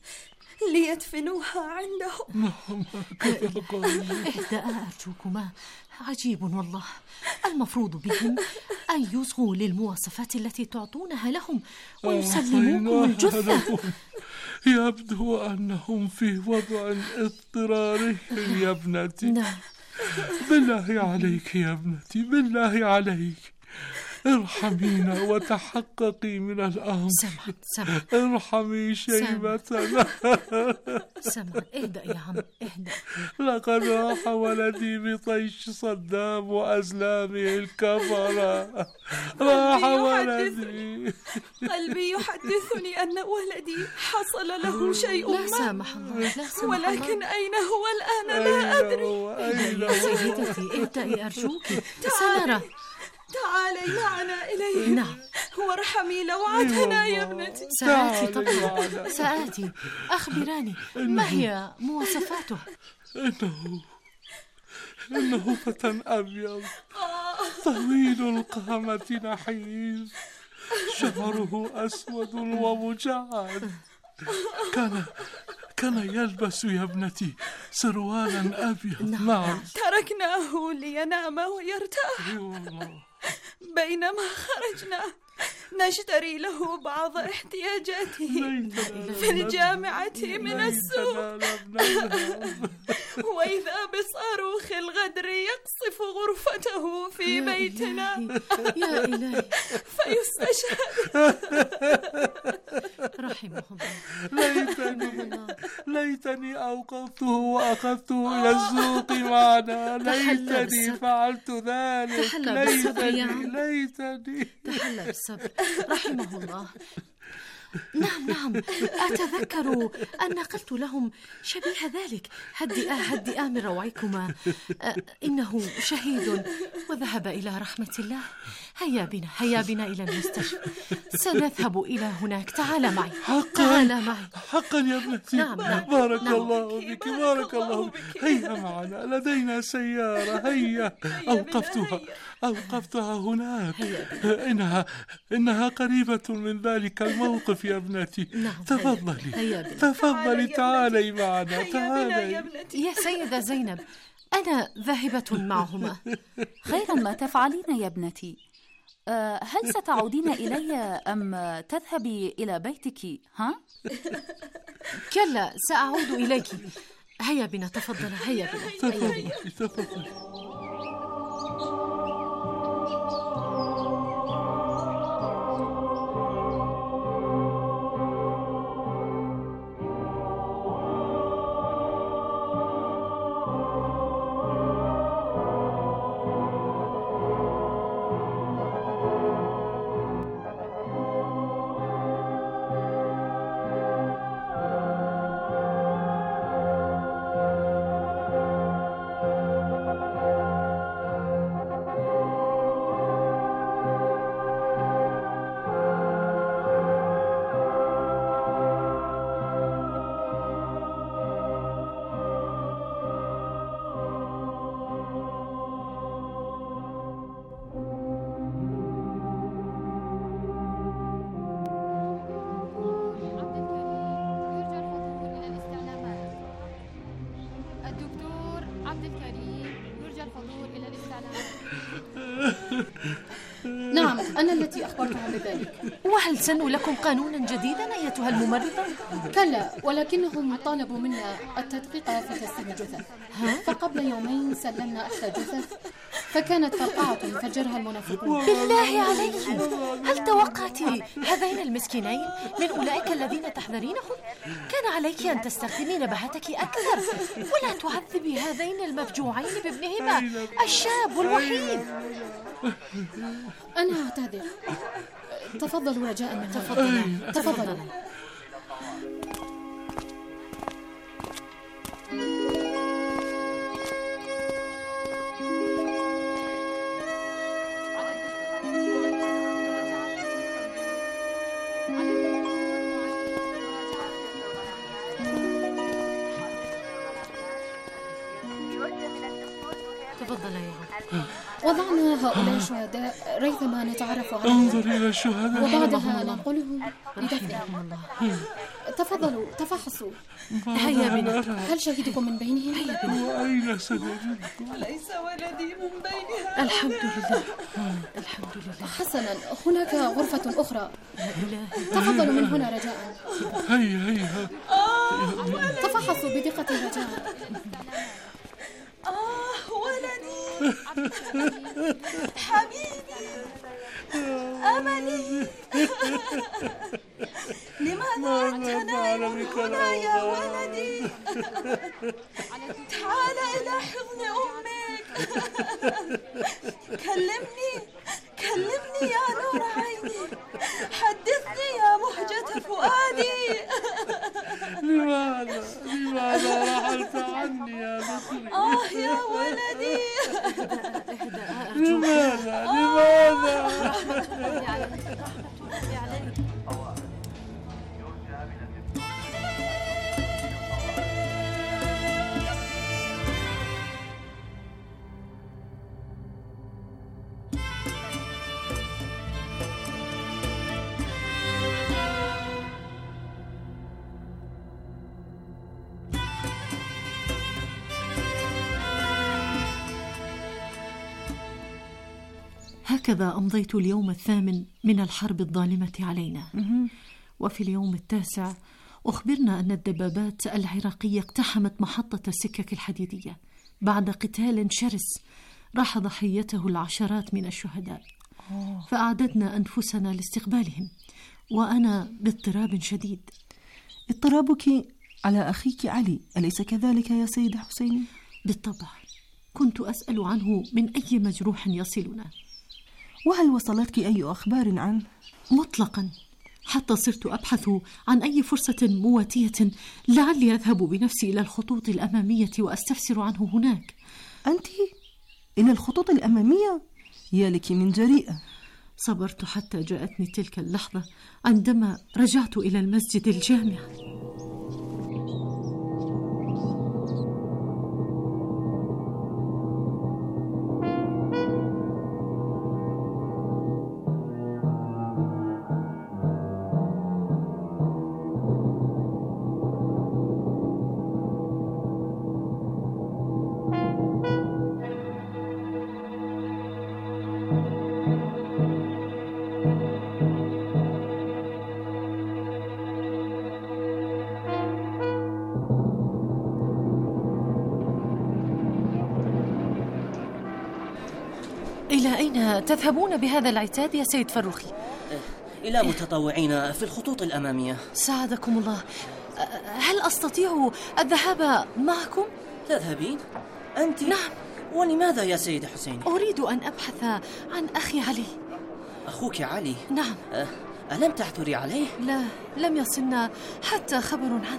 ليدفنوها عندهم. نعم هكذا قالوا. اهدأ أرجوكما، عجيب والله. المفروض بهم أن يصغوا للمواصفات التي تعطونها لهم ويسلموكم الجثة. يبدو أنهم في وضع اضطراري يا ابنتي. نعم. بالله عليك يا ابنتي، بالله عليك ارحمينا وتحققي من الأمر. سمعت سمعت. ارحمي شيبتنا. سمعت. اهدأ يا عم اهدأ. لقد راح ولدي بطيش صدام وأزلامه الكفرة. راح ولدي. قلبي يحدثني أن ولدي حصل له شيء لا ما. سامح الله لا سامح ولكن الله. أين هو الآن لا أدري. أين يا سيدتي اهدئي أرجوك. سنرى. تعالي معنا إليه. نعم. وارحمي لوعتنا يا ابنتي. سآتي طبعا سآتي. أخبراني ما هي مواصفاته؟ إنه إنه فتى أبيض طويل القامة نحيف، شعره أسود ومجعد. كان كان يلبس يا ابنتي سروالا أبيض. نعم. نعم. تركناه لينام ويرتاح بينما خرجنا نشتري له بعض احتياجاته في الجامعة من السوق وإذا بصاروخ الغدر يقصف غرفته في بيتنا يا إلهي فيستشهد. رحمه الله. ليتني ليتني أوقفته وأخذته إلى السوق معنا. ليتني فعلت ذلك. تحلى بالصبر يا عم. ليتني تحلى بالصبر. رحمه الله. نعم نعم أتذكر أن قلت لهم شبيه ذلك. هدئا هدئا من روعكما، إنه شهيد وذهب إلى رحمة الله. هيا بنا هيا بنا إلى المستشفى، سنذهب إلى هناك. تعال معي. حقا تعال معي. حقا يا ابنتي. نعم نعم. بارك نعم. الله بك بارك الله بك. هيا معنا، لدينا سيارة. هيا. أوقفتها أوقفتها هناك. إنها إنها قريبة من ذلك الموقف يا ابنتي. نعم. تفضلي تفضلي تعالي معنا. تعالي يا سيدة زينب، أنا ذاهبة معهما. خيرا ما تفعلين يا ابنتي. أه هل ستعودين إلي أم تذهبي إلى بيتك؟ ها؟ كلا، سأعود إليك. هيا بنا تفضل. هيا بنا. تفضلي تفضلي. نعم، أنا التي أخبرتهم بذلك. وهل سنوا لكم قانونا جديدا أيتها الممرضة؟ كلا، ولكنهم طالبوا منا التدقيق في تسليم الجثث. فقبل يومين سلمنا إحدى الجثث فكانت فرقعة فجرها المنافقون. بالله عليك، هل توقعت هذين المسكينين من أولئك الذين تحذرينهم؟ كان عليك أن تستخدمي نبهتك أكثر ولا تعذبي هذين المفجوعين بابنهما الشاب والوحيد. أنا أعتذر. تفضلوا رجاء من تفضلوا تفضلوا. تفضل يا عم. وضعنا هؤلاء الشهداء ريثما نتعرف عليهم. انظر إلى الشهداء وبعدها ننقلهم لدفنهم. تفضلوا تفحصوا. هيا بنا. هل شهيدكم من بينهم؟ هيا بنا. وأين سنجدكم؟ ليس ولدي من بينها. الحمد لله الحمد لله. حسنا، هناك غرفة أخرى. تفضلوا من هنا رجاء. هيا هيا. تفحصوا بدقة رجاء. آه ولدي حبيبي أملي. لماذا أنت نائم هنا يا ولدي؟ تعال إلى حضن أمك. كلمني كلمني يا نور عيني، حدثني يا مهجة فؤادي. لماذا لماذا رحلت عني يا بطري؟ آه يا ولدي. لماذا لماذا؟ هكذا أمضيت اليوم الثامن من الحرب الظالمة علينا. وفي اليوم التاسع أخبرنا أن الدبابات العراقية اقتحمت محطة السكك الحديدية بعد قتال شرس راح ضحيته العشرات من الشهداء، فأعددنا أنفسنا لاستقبالهم وأنا باضطراب شديد. اضطرابك على أخيك علي، أليس كذلك يا سيدة حسيني؟ بالطبع، كنت أسأل عنه من أي مجروح يصلنا. وهل وصلتك أي أخبار عنه؟ مطلقا، حتى صرت أبحث عن أي فرصة مواتية لعلي أذهب بنفسي إلى الخطوط الأمامية وأستفسر عنه هناك. أنت إلى الخطوط الأمامية؟ يا لك من جريئة. صبرت حتى جاءتني تلك اللحظة عندما رجعت إلى المسجد الجامع. إلى أين تذهبون بهذا العتاد يا سيد فروخي؟ إلى متطوعين في الخطوط الأمامية. ساعدكم الله. هل أستطيع الذهاب معكم؟ تذهبين؟ أنت؟ نعم. ولماذا يا سيد حسين؟ أريد أن أبحث عن أخي علي. أخوك علي؟ نعم. ألم تحثري عليه؟ لا، لم يصلنا حتى خبر عنه.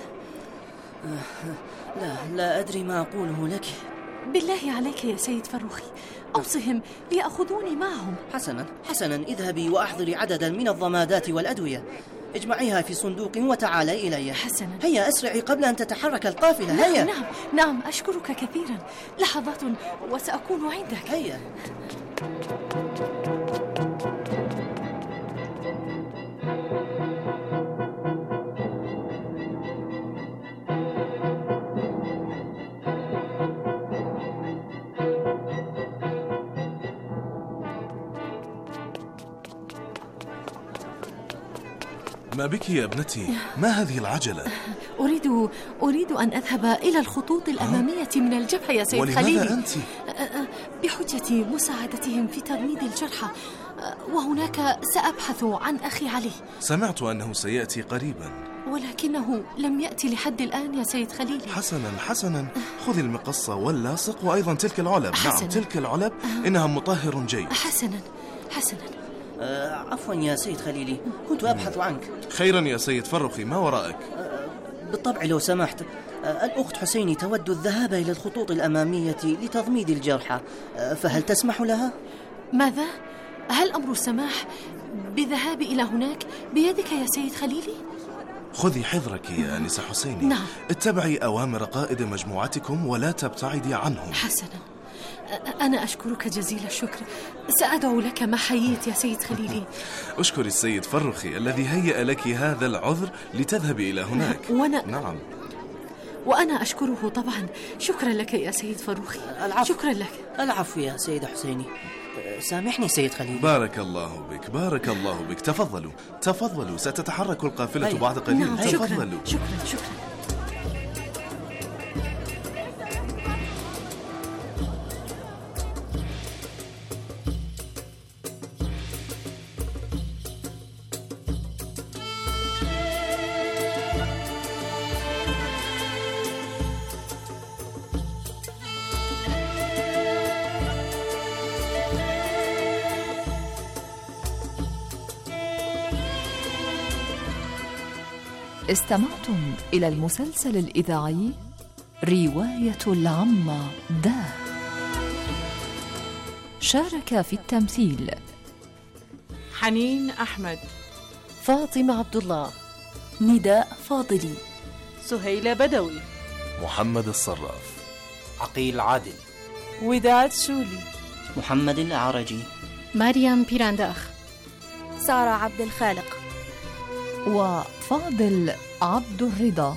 لا لا أدري ما أقوله لك. بالله عليك يا سيد فروخي، أوصهم ليأخذوني معهم. حسنا حسنا، اذهبي وأحضري عددا من الضمادات والأدوية، اجمعيها في صندوق وتعالي إلي. حسنا. هيا أسرعي قبل أن تتحرك القافلة. نعم هيا. نعم نعم، أشكرك كثيرا. لحظات وسأكون عندك. هيا. ما بك يا ابنتي؟ ما هذه العجلة؟ أريد أريد أن أذهب إلى الخطوط الأمامية من الجبهة يا سيد خليلي. ولماذا أنت؟ بحجة مساعدتهم في ترميد الجرحى، وهناك سأبحث عن أخي علي. سمعت أنه سيأتي قريبا، ولكنه لم يأتي لحد الآن يا سيد خليلي. حسنا حسنا، خذ المقصة واللاصق وأيضا تلك العلب. حسنا. نعم تلك العلب، إنها مطهر جيد. حسنا حسنا. أه عفوا يا سيد خليلي، كنت أبحث عنك. خيرا يا سيد فروخي، ما وراءك؟ أه بالطبع لو سمحت، أه الأخت حسيني تود الذهاب إلى الخطوط الأمامية لتضميد الجرحى، أه فهل تسمح لها؟ ماذا؟ هل أمر السماح بالذهاب إلى هناك بيدك يا سيد خليلي؟ خذي حذرك يا أنسة حسيني. نعم. اتبعي أوامر قائد مجموعتكم ولا تبتعدي عنهم. حسنا، أنا أشكرك جزيل الشكر. سأدعو لك ما حييت يا سيد خليلي. أشكر السيد فروخي الذي هيأ لك هذا العذر لتذهبي إلى هناك. وأنا نعم. وأنا أشكره طبعا. شكرا لك يا سيد فروخي. العفو. شكرا لك. العفو يا سيد حسيني، سامحني سيد خليل. بارك الله بك بارك الله بك. تفضلوا تفضلوا، ستتحرك القافلة هي. بعد قليل. نعم. تفضلوا. شكرا شكرا شكرا. استمعتم إلى المسلسل الإذاعي رواية العمة دا. شارك في التمثيل حنين أحمد، فاطمة عبد الله، نداء فاضلي، سهيلة بدوي، محمد الصراف، عقيل عادل، وداد شولي، محمد الأعرجي، مريم بيرانداخ، سارة عبد الخالق، وفاضل عبد الرضا.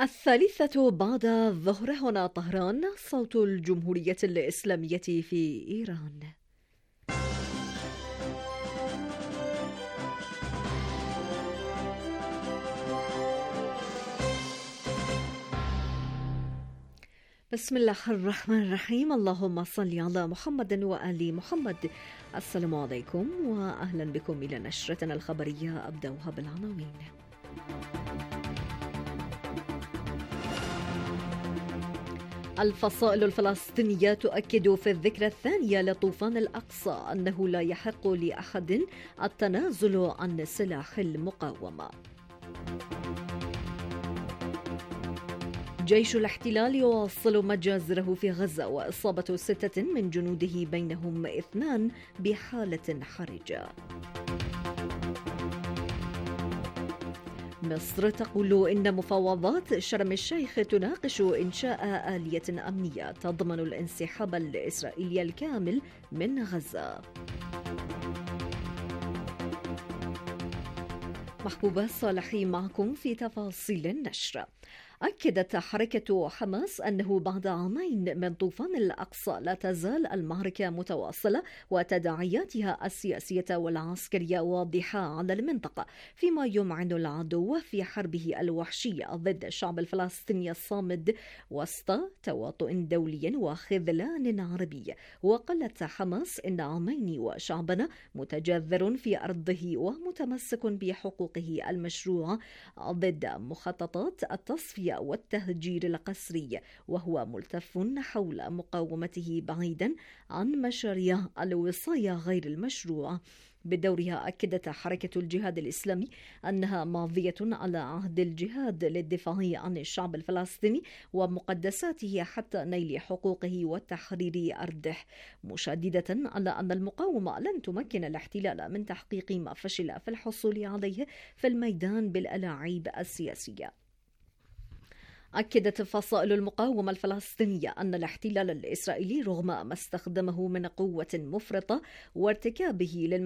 الثالثة بعد الظهر، هنا طهران، صوت الجمهورية الإسلامية في إيران. بسم الله الرحمن الرحيم. اللهم صل على محمد وآل محمد. السلام عليكم وأهلا بكم إلى نشرتنا الخبرية، أبدأها بالعناوين. الفصائل الفلسطينية تؤكد في الذكرى الثانية لطوفان الأقصى أنه لا يحق لأحد التنازل عن سلاح المقاومة. جيش الاحتلال يواصل مجازره في غزة وإصابة ستة من جنوده بينهم اثنان بحالة حرجة. مصر تقول إن مفاوضات شرم الشيخ تناقش إنشاء آلية أمنية تضمن الانسحاب الإسرائيلي الكامل من غزة. محبوبة صالحي معكم في تفاصيل النشر. أكدت حركة حماس أنه بعد عامين من طوفان الأقصى لا تزال المعركة متواصلة وتداعياتها السياسية والعسكرية واضحة على المنطقة، فيما يمعن العدو في حربه الوحشية ضد الشعب الفلسطيني الصامد وسط تواطؤ دولي وخذلان عربي. وقالت حماس إن عامين وشعبنا متجذر في أرضه ومتمسك بحقوقه المشروعة ضد مخططات التصفية والتهجير القسري، وهو ملتف حول مقاومته بعيدا عن مشاريع الوصاية غير المشروعة. بدورها أكدت حركة الجهاد الإسلامي أنها ماضية على عهد الجهاد للدفاع عن الشعب الفلسطيني ومقدساته حتى نيل حقوقه وتحرير أرضه، مشددة على أن المقاومة لن تمكن الاحتلال من تحقيق ما فشل في الحصول عليه في الميدان بالألاعيب السياسية. أكدت فصائل المقاومة الفلسطينية أن الاحتلال الإسرائيلي رغم ما استخدمه من قوة مفرطة وارتكابه